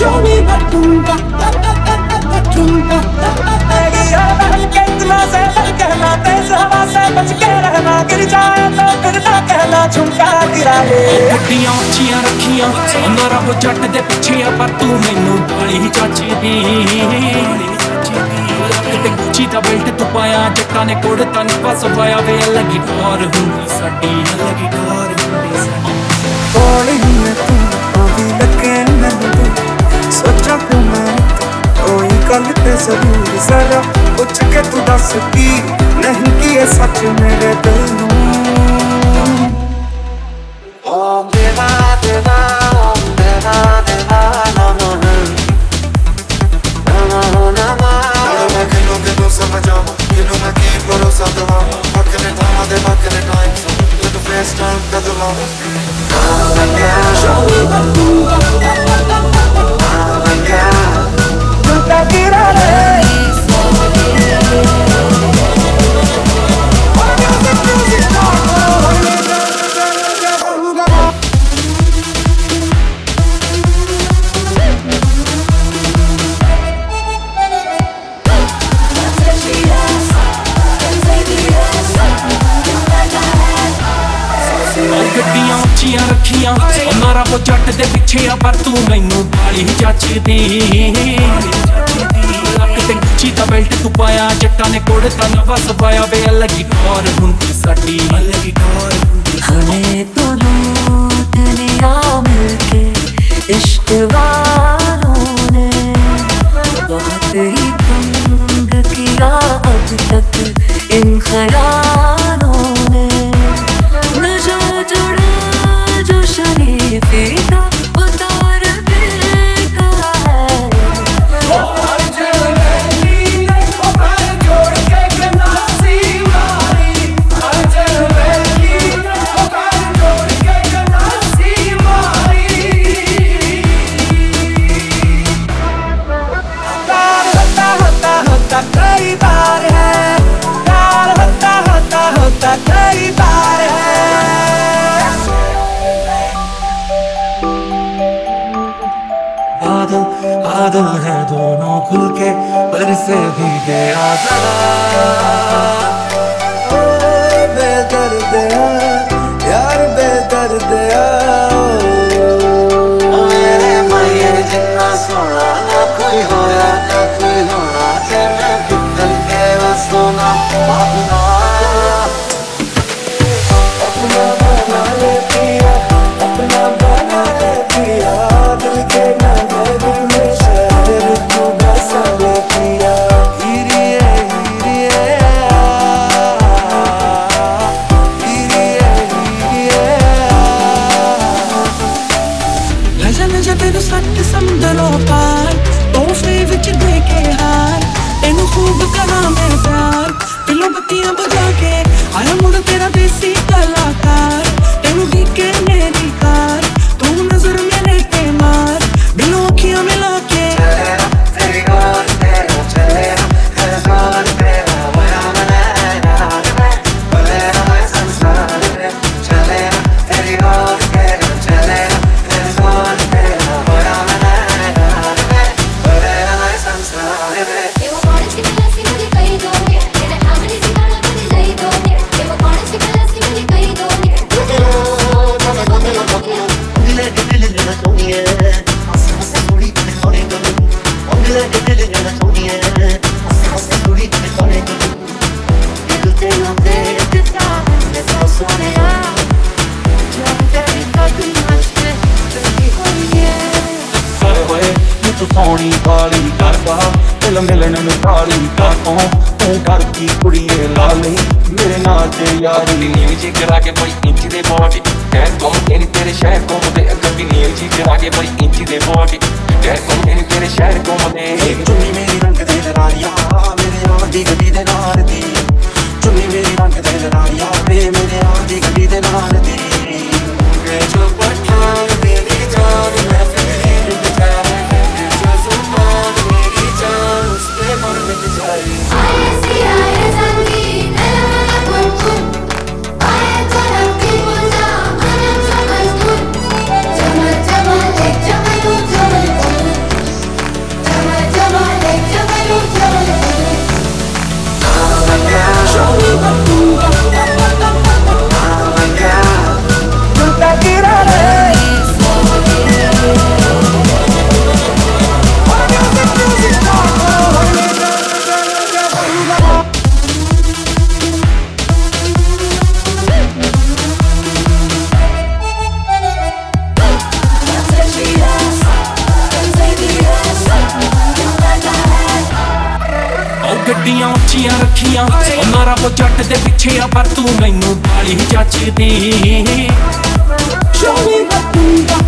show me what tunga tunga कितना से कहना तेज हवा से बच के रहना गिर जाए तो फिर ना कहना झुमका गिरा ले गड्डियां ਉੱਚੀਆਂ ਰੱਖੀਆਂ ਉਹਨਾਂ ਰੱਬ ਜੱਟ ਦੇ ਪਿੱਛੇ ਆ ਪਰ ਤੂੰ ਮੈਨੂੰ ਬਾਲੀ ਚਾਚੀ ਤੇ ਗੁੱਚੀ ਦਾ ਬੈਲਟ ਤੂੰ ਪਾਇਆ ਜੱਟਾਂ ਨੇ ਕੋੜ ਤਾਂ ਨਹੀਂ ਫਸਵਾਇਆ ਵੇ ਲੱਗੀ ਟੋਰ ਹੁੰਦੀ ਸਾਡੀ ਲੱਗੀ ਟੋਰ ਹੁੰਦੀ ਸਾਡੀ ਕੋਲੀ ਹੈ ਤੂੰ ਆਵੀ ਲੱਗੇ ਮੈਨੂੰ ਸੋਚਾਂ ਕਿ ਮੈਂ कोई गल ते जरूर जरा पूछ के तू दस की नहीं की है सच मेरे दिल नू ओ देवा देवा ओ देवा देवा ना ना ना ना ना ना मैं किलो के दो समझ जाऊं किलो मैं की भरोसा दवा पकड़े थामा दे पकड़े टाइम तो the first time that the love show me what you गड्डियां ਉੱਚੀਆਂ ਰੱਖੀਆਂ ਉਹਨਾਂ ਰੱਬ ਜੱਟ ਦੇ ਪਿੱਛੇ ਆ ਪਰ ਤੂੰ ਮੈਨੂੰ ਬਾਲੀ ਚਾਚਦੀ ਲੱਕ ਤੇ ਗੁੱਚੀ ਦਾ ਬੈਲਟ ਤੂੰ ਪਾਇਆ ਜੱਟਾਂ ਨੇ ਕੋੜ ਤਾਂ ਨਾ ਵਸਵਾਇਆ ਵੇ ਲੱਗੀ ਟੋਰ ਹੁੰਦੀ ਸਾਡੀ ਲੱਗੀ ਟੋਰ ਹੁੰਦੀ हमें दोनों दुनिया मिलके इश्क वालों ने बहुत ही तंग किया अब तक इन ख्यालों ने न जो जुड़ा जो शरीफी था वो तार बेटा है कई बार है प्यार होता कई बार है बादल बादल है दोनों खुल के पर से भीगे बेदर्द यार बेदर्द मेरे माये जितना सोना ना कोई होया ना कोई होना मैं पिघल के वो सोना अपना बना ले पिया अपना बना ले पिया दिल के नजर में शहर तू बसा ले पिया हीरिए हीरिए हीरिए हीरिए लजा तेरे सट समझलो पार तोहफे विच दे के हार तेनू खूब करा मैं प्यार दिलों बत्तियां बुझा के आया मुड़ तेरा देसी कलाकार तेनू दिखे मेरी कार तू नजर मेरे पे मार दिलों अखियां मिला के तेरी और तेरा चलेगा तेरा जोर तेरा बड़ा मनाना बोलेगा मैं संसार में चलेगा तेरी और तेरा चलेगा तेरा जोर तेरा बड़ा मनाना बोलेगा मैं संसार में ਸੋਹਣੀ ਕਾਲੀ ਕਰਦਾ ਦਿਲ ਮਿਲਣ ਨੂੰ ਕਾਲੀ ਕਾਤੋਂ ਤੂੰ ਕਰ ਕੀ ਕੁੜੀਏ ਲਾ ਲਈ ਮੇਰੇ ਨਾਲ ਤੇ ਯਾਰੀ ਨੀਵੀਂ ਜੀ ਕਰਾ ਕੇ ਬਈ ਇੰਚ ਦੇ ਬੋਡੀ ਕਹਿ ਤੁਮ ਤੇਰੀ ਤੇਰੇ ਸ਼ਹਿਰ ਘੁੰਮਦੇ ਅੱਗੇ ਵੀ ਨੀਵੀਂ ਜੀ ਕਰਾ ਕੇ ਬਈ ਇੰਚ ਦੇ ਬੋਡੀ ਕਹਿ ਤੁਮ ਤੇਰੇ ਸ਼ਹਿਰ ਘੁੰਮਦੇ ਚੁੰਨੀ ਮੇਰੀ ਰੰਗ ਦੇ ਦਰਾਰੀਆ ਮੇਰੇ ਆਉਣ ਦੀ ਗੱਡੀ ਦੇ ਨਾਲ ਦੀ ਚੁੰਨੀ ਮੇਰੀ ਰੰਗ ਦੇ ਦਰਾਰੀਆ ਮੇਰੇ ਆਉਣ ਦੀ ਗੱਡੀ ਦੇ ਨਾਲ ਦੀ ਜੋ ਪਠਾਨ ਮੇਰੀ ਜਾਨ ਮੈਂ ਫਿਰ ਗੱਡੀਆਂ ਉੱਚੀਆਂ ਰੱਖੀਆਂ ਉਹਨਾਂ ਰੱਬ ਜੱਟ ਦੇ ਪਿੱਛੇ ਆ ਪਰ ਤੂੰ ਮੈਨੂੰ ਬਾਲੀ ਜੱਚਦੀ। Show me what you got.